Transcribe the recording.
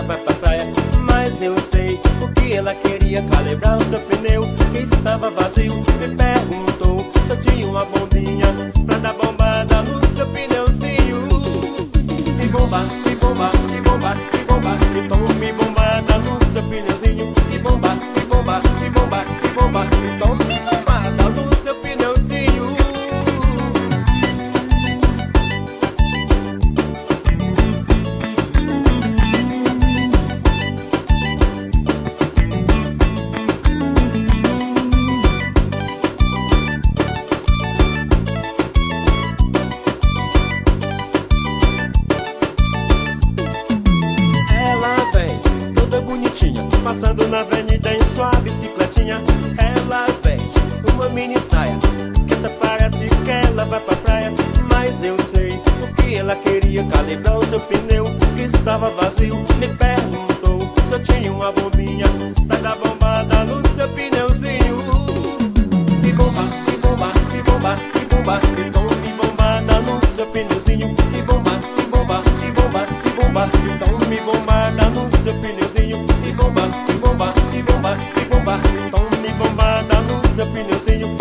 ela vai pra praia. Mas eu sei o que ela queria, calibrar o seu pneu que estava vazio. Me perguntou se eu tinha uma bombinha pra dar bombada no seu pneuzinho. Me bomba, me bomba, me bomba, me bomba, então me bombada no seu pneuzinho. Me bomba, me bomba, me bomba, me bomba, então me bombada no seu pneuzinho. Passando na avenida em sua bicicletinha. Ela veste uma mini saia que até parece que ela vai pra praia. Mas eu sei o que ela queria, calibrar o seu pneu que estava vazio. Me perguntou se eu tinha uma bombinha pra dar bombada no seu pneuzinho. Me bomba, me bomba, me bomba, me bomba, então me bombada no seu pneuzinho. Me bomba, me bomba, me bomba, me bomba, então me bombada no seu pneuzinho. Me bomba, me bomba, me bomba, me bomba, então me bombada no seu pneuzinho.